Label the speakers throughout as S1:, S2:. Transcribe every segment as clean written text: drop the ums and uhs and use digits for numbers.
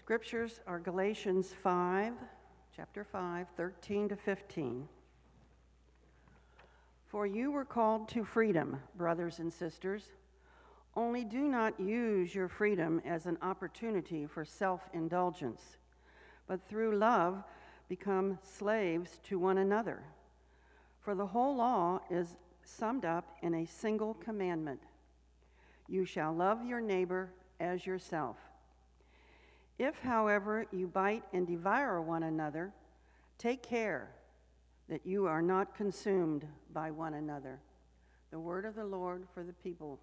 S1: Scriptures are Galatians 5, chapter 5, 13 to 15. For you were called to freedom, brothers and sisters. Only do not use your freedom as an opportunity for self-indulgence, but through love become slaves to one another. For the whole law is summed up in a single commandment. You shall love your neighbor as yourself. If, however, you bite and devour one another, take care that you are not consumed by one another. The word of the Lord for the people.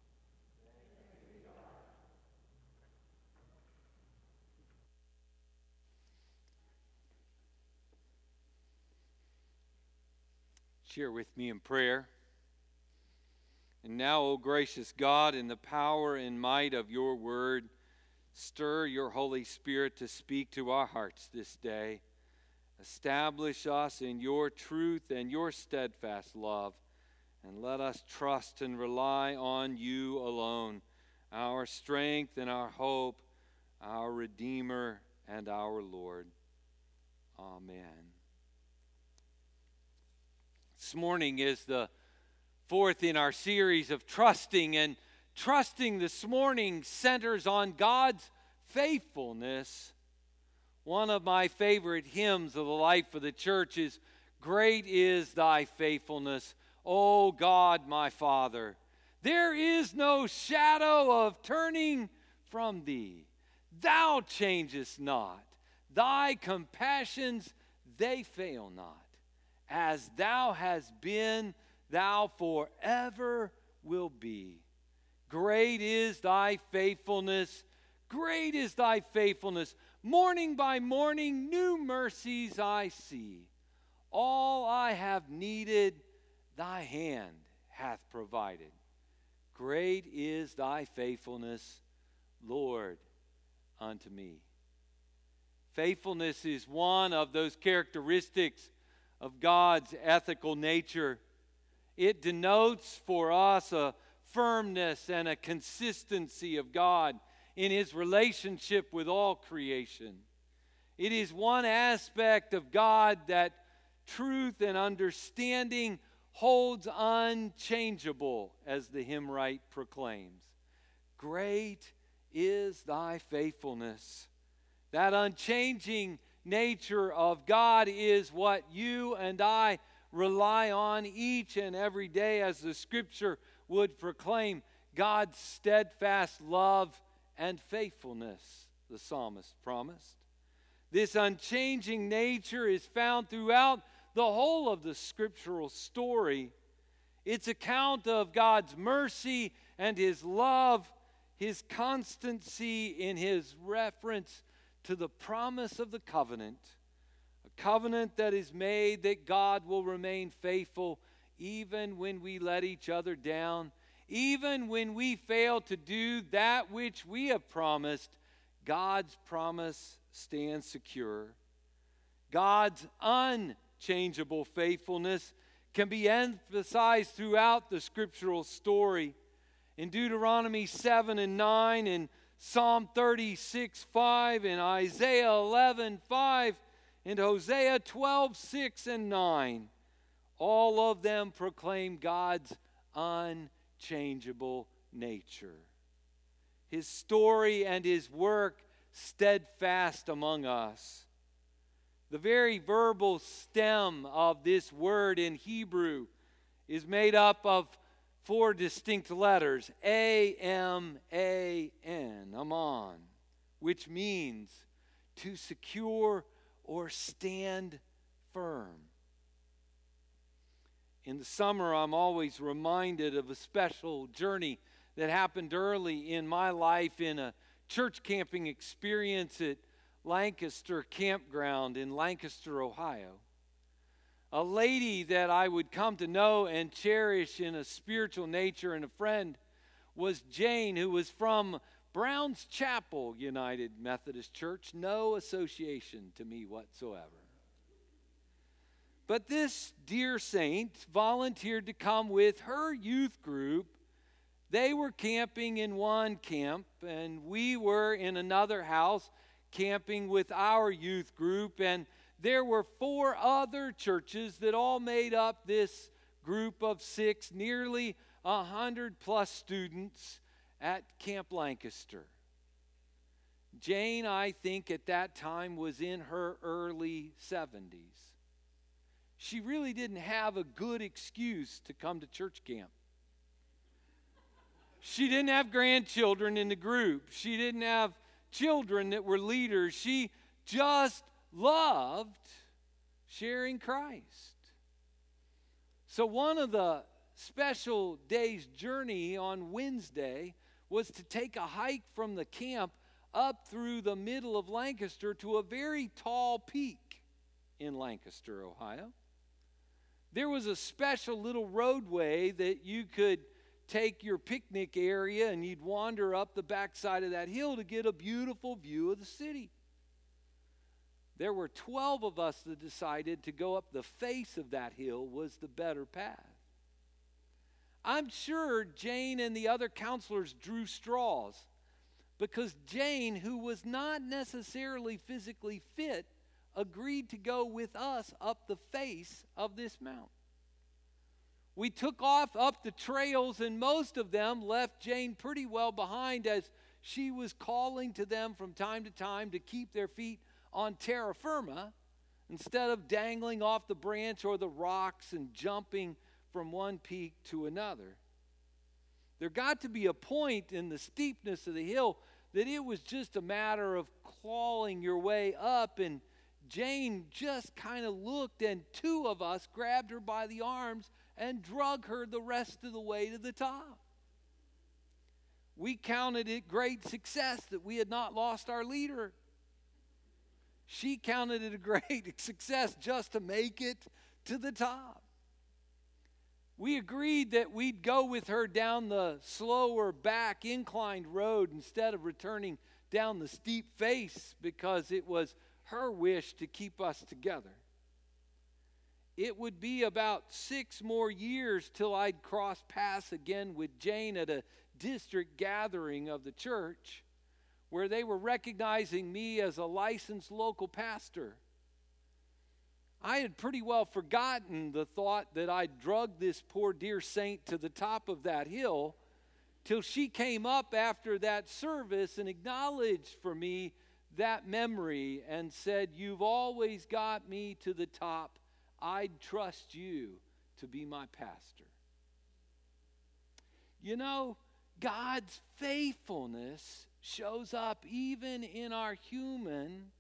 S2: Share with me in prayer. And now, O gracious God, in the power and might of your word, stir your Holy Spirit to speak to our hearts this day. Establish us in your truth and your steadfast love, and let us trust and rely on you alone, our strength and our hope, our Redeemer and our Lord. Amen. This morning is the fourth in our series of trusting, and trusting this morning centers on God's faithfulness. One of my favorite hymns of the life of the church is, "Great is thy faithfulness, O God my Father. There is no shadow of turning from thee. Thou changest not. Thy compassions, they fail not. As thou hast been, thou forever will be. Great is thy faithfulness. Great is thy faithfulness. Morning by morning, new mercies I see. All I have needed, thy hand hath provided. Great is thy faithfulness, Lord, unto me." Faithfulness is one of those characteristics of God's ethical nature. It denotes for us a firmness and a consistency of God in his relationship with all creation. It is one aspect of God that truth and understanding holds unchangeable, as the hymn writer proclaims. Great is thy faithfulness. That unchanging nature of God is what you and I rely on each and every day, as the Scripture would proclaim God's steadfast love and faithfulness, the psalmist promised. This unchanging nature is found throughout the whole of the scriptural story. Its account of God's mercy and his love, his constancy in his reference to the promise of the covenant, a covenant that is made that God will remain faithful even when we let each other down, even when we fail to do that which we have promised. God's promise stands secure. God's unchangeable faithfulness can be emphasized throughout the scriptural story. In Deuteronomy 7 and 9, in Psalm 36, 5, in Isaiah 11, 5, and Hosea 12, 6 and 9, all of them proclaim God's unchangeable nature. His story and his work steadfast among us. The very verbal stem of this word in Hebrew is made up of four distinct letters, A-M-A-N, aman, which means to secure or stand firm. In the summer, I'm always reminded of a special journey that happened early in my life in a church camping experience at Lancaster Campground in Lancaster, Ohio. A lady that I would come to know and cherish in a spiritual nature and a friend was Jane, who was from Browns Chapel United Methodist Church. No association to me whatsoever. But this dear saint volunteered to come with her youth group. They were camping in one camp, and we were in another house camping with our youth group, and there were 4 other churches that all made up this group of 6, nearly 100 plus students at Camp Lancaster. Jane, I think, at that time was in her early 70s. She really didn't have a good excuse to come to church camp. She didn't have grandchildren in the group. She didn't have children that were leaders. She just loved sharing Christ. So one of the special day's journey on Wednesday was to take a hike from the camp up through the middle of Lancaster to a very tall peak in Lancaster, Ohio. There was a special little roadway that you could take your picnic area and you'd wander up the backside of that hill to get a beautiful view of the city. There were 12 of us that decided to go up the face of that hill was the better path. I'm sure Jane and the other counselors drew straws because Jane, who was not necessarily physically fit, agreed to go with us up the face of this mountain. We took off up the trails, and most of them left Jane pretty well behind as she was calling to them from time to time to keep their feet on terra firma instead of dangling off the branch or the rocks and jumping from one peak to another. There got to be a point in the steepness of the hill that it was just a matter of clawing your way up, and Jane just kind of looked, and 2 of us grabbed her by the arms and drug her the rest of the way to the top. We counted it great success that we had not lost our leader. She counted it a great success just to make it to the top. We agreed that we'd go with her down the slower back inclined road instead of returning down the steep face because it was her wish to keep us together. It would be about 6 more years till I'd cross paths again with Jane at a district gathering of the church where they were recognizing me as a licensed local pastor. I had pretty well forgotten the thought that I'd drugged this poor dear saint to the top of that hill till she came up after that service and acknowledged for me that memory and said, "You've always got me to the top. I'd trust you to be my pastor." You know, God's faithfulness shows up even in our human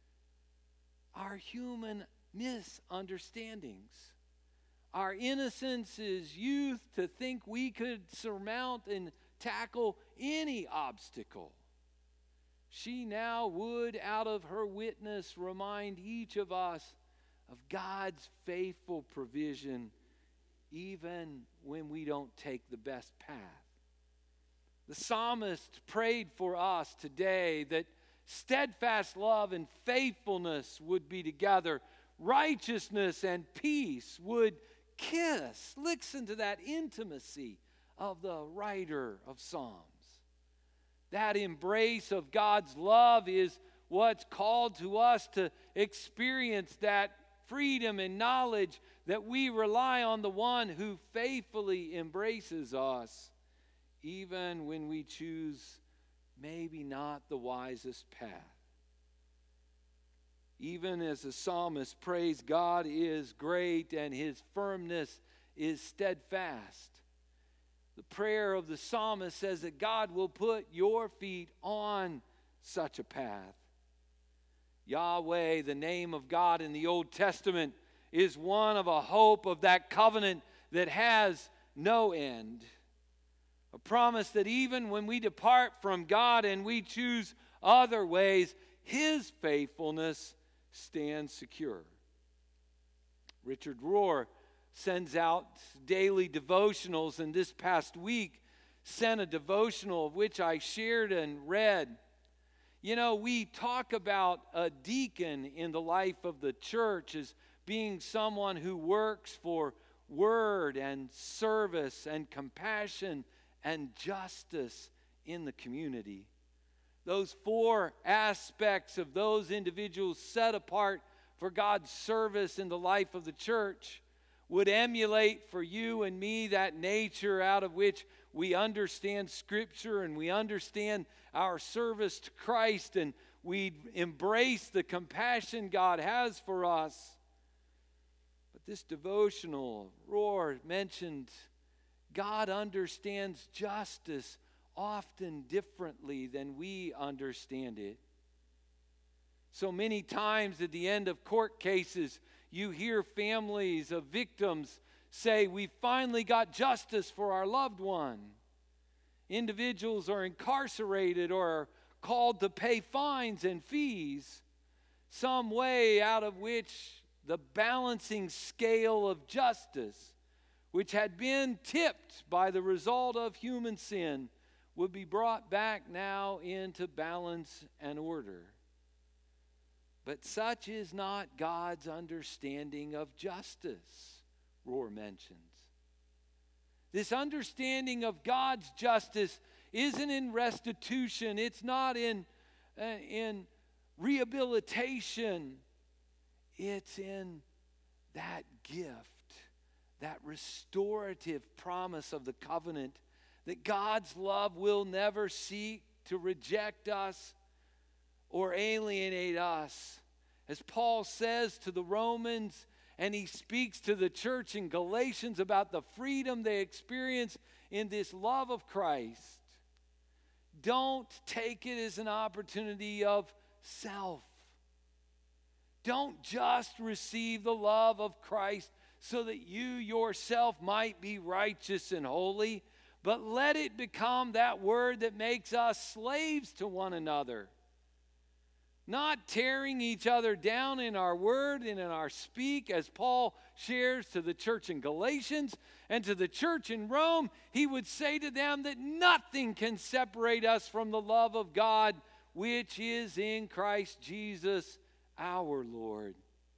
S2: misunderstandings. Our innocence is youth to think we could surmount and tackle any obstacle. She now would, out of her witness, remind each of us of God's faithful provision, even when we don't take the best path. The psalmist prayed for us today that steadfast love and faithfulness would be together. Righteousness and peace would kiss. Listen to that intimacy of the writer of Psalms. That embrace of God's love is what's called to us to experience that freedom and knowledge that we rely on the one who faithfully embraces us, even when we choose maybe not the wisest path. Even as the psalmist prays, God is great and his firmness is steadfast. The prayer of the psalmist says that God will put your feet on such a path. Yahweh, the name of God in the Old Testament, is one of a hope of that covenant that has no end. A promise that even when we depart from God and we choose other ways, his faithfulness stands secure. Richard Rohr sends out daily devotionals, and this past week sent a devotional of which I shared and read. You know, we talk about a deacon in the life of the church as being someone who works for word and service and compassion and justice in the community. those 4 aspects of those individuals set apart for God's service in the life of the church would emulate for you and me that nature out of which we understand Scripture and we understand our service to Christ, and we embrace the compassion God has for us. But this devotional, Rohr mentioned, God understands justice often differently than we understand it. So many times at the end of court cases, you hear families of victims say, "We finally got justice for our loved one." Individuals are incarcerated or are called to pay fines and fees, some way out of which the balancing scale of justice, which had been tipped by the result of human sin, would be brought back now into balance and order. But such is not God's understanding of justice, Rohr mentions. This understanding of God's justice isn't in restitution. It's not in rehabilitation. It's in that gift, that restorative promise of the covenant, that God's love will never seek to reject us or alienate us. As Paul says to the Romans, and he speaks to the church in Galatians about the freedom they experience in this love of Christ. Don't take it as an opportunity of self. Don't just receive the love of Christ so that you yourself might be righteous and holy, but let it become that word that makes us slaves to one another. Not tearing each other down in our word and in our speak, as Paul shares to the church in Galatians and to the church in Rome. He would say to them that nothing can separate us from the love of God, which is in Christ Jesus our Lord.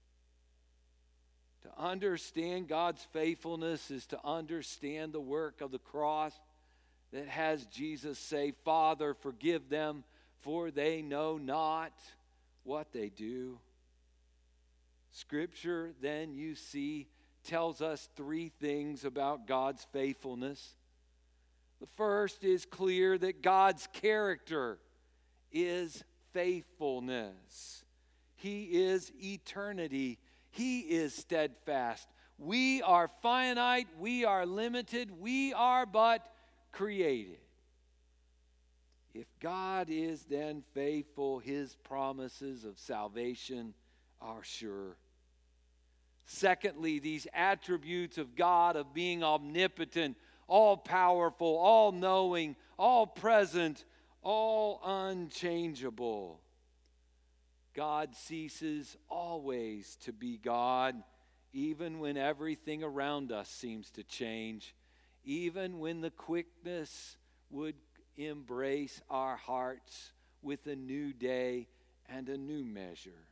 S2: To understand God's faithfulness is to understand the work of the cross that has Jesus say, "Father, forgive them, for they know not what they do." Scripture, then, you see, tells us 3 things about God's faithfulness. The first is clear that God's character is faithfulness. He is eternity. He is steadfast. We are finite. We are limited. We are but created. If God is then faithful, His promises of salvation are sure. Secondly, these attributes of God of being omnipotent, all-powerful, all-knowing, all-present, all unchangeable. God ceases always to be God, even when everything around us seems to change, even when the quickness would embrace our hearts with a new day and a new measure.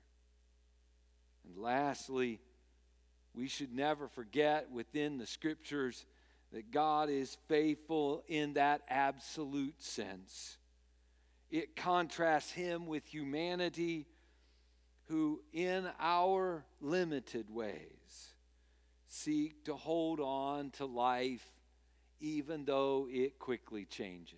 S2: And lastly, we should never forget within the Scriptures that God is faithful in that absolute sense. It contrasts Him with humanity, who in our limited ways seek to hold on to life even though it quickly changes.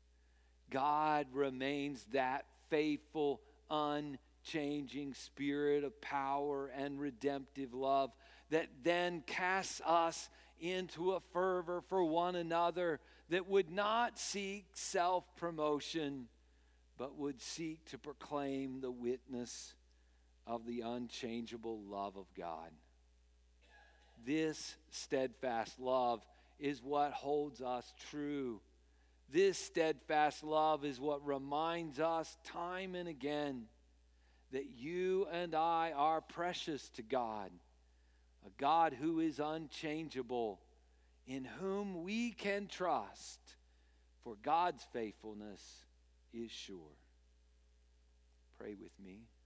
S2: God remains that faithful, unchanging spirit of power and redemptive love that then casts us into a fervor for one another that would not seek self-promotion, but would seek to proclaim the witness of the unchangeable love of God. This steadfast love is what holds us true. This steadfast love is what reminds us time and again that you and I are precious to God, a God who is unchangeable, in whom we can trust, for God's faithfulness is sure. Pray with me.